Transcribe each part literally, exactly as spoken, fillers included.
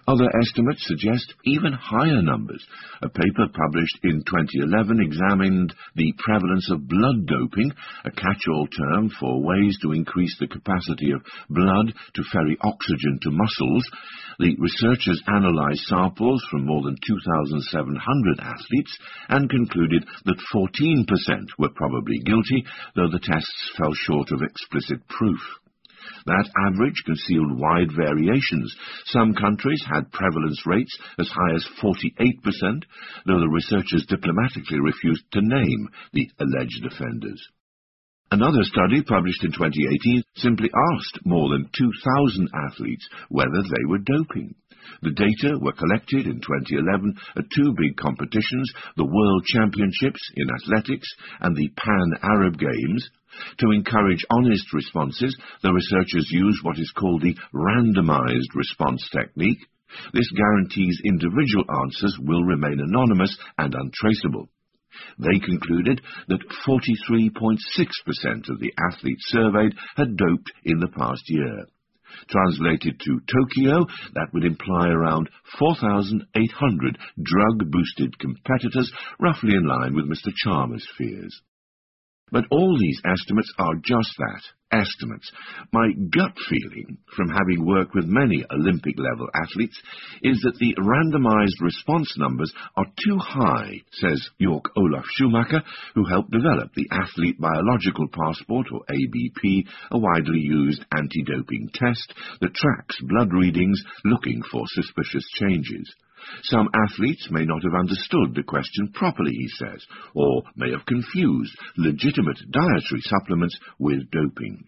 Other estimates suggest even higher numbers. A paper published in twenty eleven examined the prevalence of blood doping, a catch-all term for ways to increase the capacity of blood to ferry oxygen to muscles. The researchers analyzed samples from more than two thousand seven hundred athletes and concluded that fourteen percent were probably guilty, though the tests fell short of explicit proof. That average concealed wide variations. Some countries had prevalence rates as high as forty-eight percent, though the researchers diplomatically refused to name the alleged offenders. Another study, published in twenty eighteen, simply asked more than two thousand athletes whether they were doping. The data were collected in twenty eleven at two big competitions, the World Championships in Athletics and the Pan-Arab Games. To encourage honest responses, the researchers used what is called the randomized response technique. This guarantees individual answers will remain anonymous and untraceable. They concluded that forty-three point six percent of the athletes surveyed had doped in the past year. Translated to Tokyo, that would imply around four thousand eight hundred drug-boosted competitors, roughly in line with Mister Chalmers' fears. But all these estimates are just that, estimates. My gut feeling, from having worked with many Olympic-level athletes, is that the randomized response numbers are too high, says Jörg Olaf Schumacher, who helped develop the Athlete Biological Passport, or A B P, a widely used anti-doping test that tracks blood readings looking for suspicious changes. Some athletes may not have understood the question properly, he says, or may have confused legitimate dietary supplements with doping.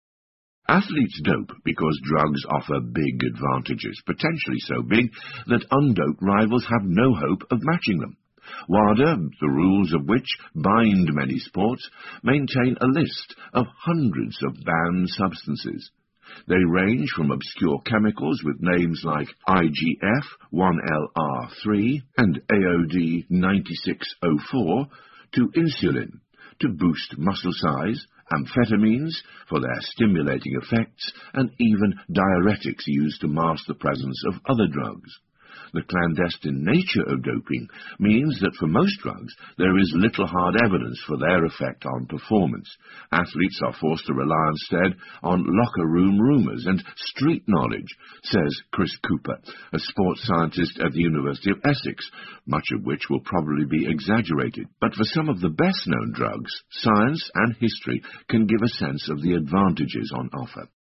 Athletes dope because drugs offer big advantages, potentially so big that undoped rivals have no hope of matching them. WADA, the rules of which bind many sports, maintain a list of hundreds of banned substances. They range from obscure chemicals with names like I G F one L R three and A O D ninety-six oh four to insulin to boost muscle size, amphetamines for their stimulating effects, and even diuretics used to mask the presence of other drugs. The clandestine nature of doping means that for most drugs there is little hard evidence for their effect on performance. Athletes are forced to rely instead on locker room rumors and street knowledge, says Chris Cooper, a sports scientist at the University of Essex, much of which will probably be exaggerated. But for some of the best-known drugs, science and history can give a sense of the advantages on offer.